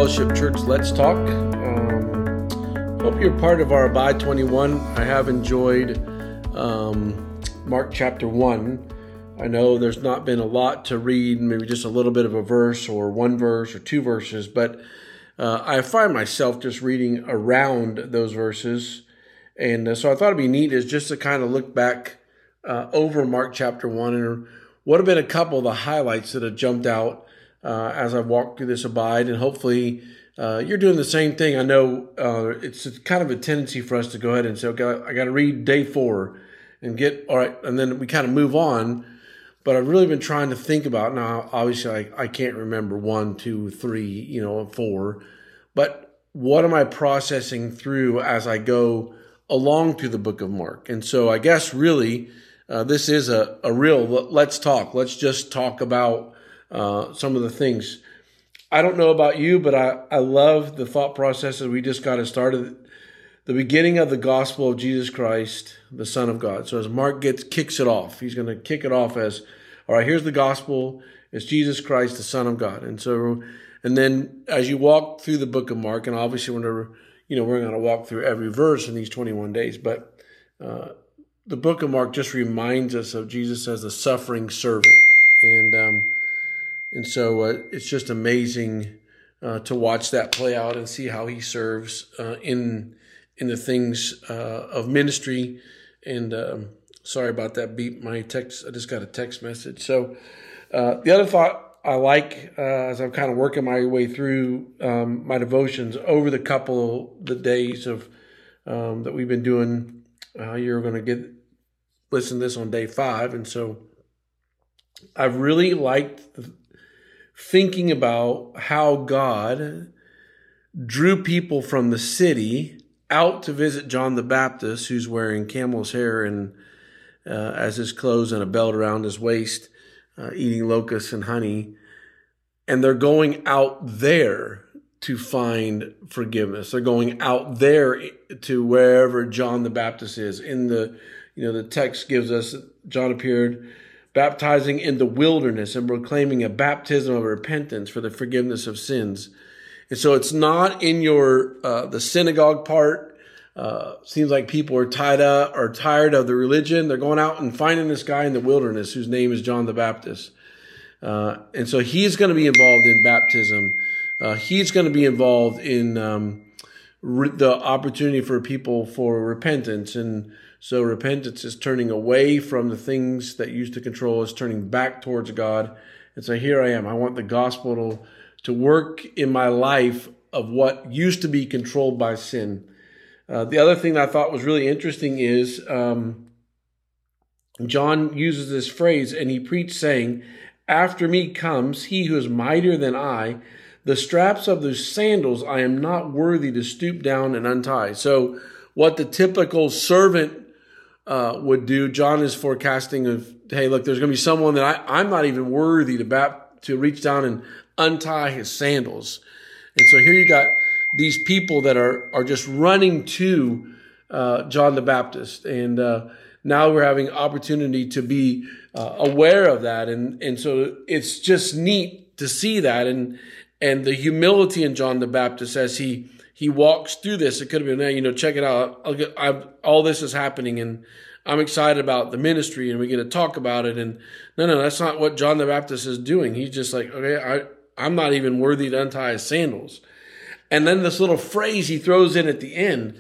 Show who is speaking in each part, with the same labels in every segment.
Speaker 1: Fellowship Church, let's talk. Hope you're part of our Abide 21. I have enjoyed Mark chapter 1. I know there's not been a lot to read, maybe just a little bit of a verse or one verse or two verses, but I find myself just reading around those verses. And so I thought it'd be neat is just to kind of look back over Mark chapter 1 and what have been a couple of the highlights that have jumped out as I've walked through this Abide, and hopefully you're doing the same thing. I know it's kind of a tendency for us to go ahead and say, okay, I got to read day 4 and get, all right, and then we kind of move on. But I've really been trying to think about, now obviously I can't remember 1, 2, 3, 4, but what am I processing through as I go along through the book of Mark? And so I guess really this is a real, let's talk. Let's just talk about some of the things. I don't know about you, but I love the thought processes we just got started. The beginning of the gospel of Jesus Christ, the Son of God. So as Mark kicks it off, he's going to kick it off as, all right, here's the gospel. It's Jesus Christ, the Son of God. And then as you walk through the book of Mark, and obviously we're going to walk through every verse in these 21 days, but the book of Mark just reminds us of Jesus as the suffering servant. And so it's just amazing to watch that play out and see how he serves in the things of ministry. And sorry about that beep. My text, I just got a text message. So the other thought I like as I'm kind of working my way through my devotions over the couple the days of that we've been doing. You're going to listen to this on day 5, and so I've really liked thinking about how God drew people from the city out to visit John the Baptist, who's wearing camel's hair and as his clothes and a belt around his waist, eating locusts and honey. And they're going out there to find forgiveness. They're going out there to wherever John the Baptist is. In the text gives us John appeared baptizing in the wilderness and proclaiming a baptism of repentance for the forgiveness of sins. And so it's not in the synagogue part. Seems like people are tired of the religion. They're going out and finding this guy in the wilderness whose name is John the Baptist. And so he's going to be involved in baptism. He's going to be involved in the opportunity for people for repentance. And so repentance is turning away from the things that used to control us, turning back towards God. And so here I am. I want the gospel to work in my life of what used to be controlled by sin. The other thing that I thought was really interesting is John uses this phrase, and he preached saying, "After me comes he who is mightier than I. The straps of those sandals I am not worthy to stoop down and untie." So what the typical servant would do, John is forecasting of, hey, look, there's going to be someone that I'm not even worthy to reach down and untie his sandals. And so here you got these people that are just running to John the Baptist. And now we're having opportunity to be aware of that. And so it's just neat to see that. And the humility in John the Baptist as he walks through this. It could have been, check it out. All this is happening, and I'm excited about the ministry, and we get to talk about it. And no, that's not what John the Baptist is doing. He's just like, okay, I'm not even worthy to untie his sandals. And then this little phrase he throws in at the end,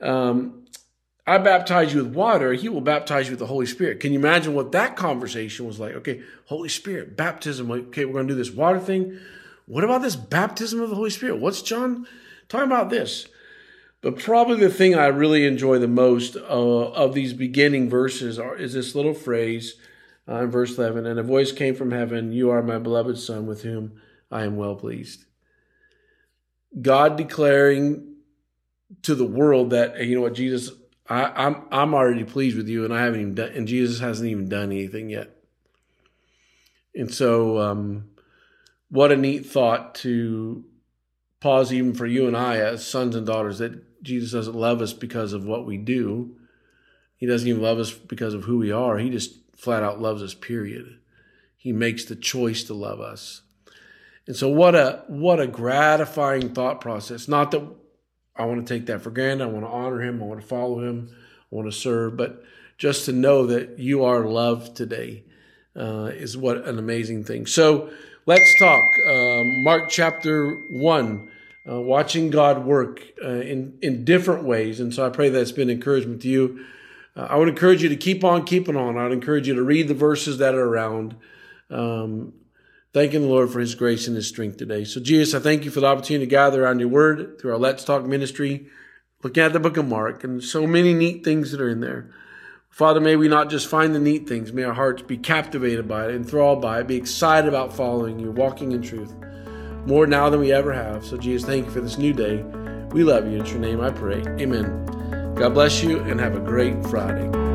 Speaker 1: I baptize you with water, he will baptize you with the Holy Spirit. Can you imagine what that conversation was like? Okay, Holy Spirit, baptism. Okay, we're going to do this water thing. What about this baptism of the Holy Spirit? What's John talking about this? But probably the thing I really enjoy the most of these beginning verses is this little phrase in verse 11. And a voice came from heaven, "You are my beloved Son, with whom I am well pleased." God declaring to the world that, you know what, Jesus, I'm already pleased with you, and I haven't even done, and Jesus hasn't even done anything yet. And so, what a neat thought to pause even for you and I as sons and daughters, that Jesus doesn't love us because of what we do. He doesn't even love us because of who we are. He just flat out loves us, period. He makes the choice to love us. And so what a gratifying thought process. Not that I want to take that for granted. I want to honor him. I want to follow him. I want to serve. But just to know that you are loved today is what an amazing thing. So let's talk. Mark chapter 1, watching God work in different ways. And so I pray that's been encouragement to you. I would encourage you to keep on keeping on. I would encourage you to read the verses that are around. Thanking the Lord for his grace and his strength today. So Jesus, I thank you for the opportunity to gather around your word through our Let's Talk ministry, looking at the book of Mark, and so many neat things that are in there. Father, may we not just find the neat things. May our hearts be captivated by it, enthralled by it, be excited about following you, walking in truth, more now than we ever have. So Jesus, thank you for this new day. We love you. In your name I pray. Amen. God bless you and have a great Friday.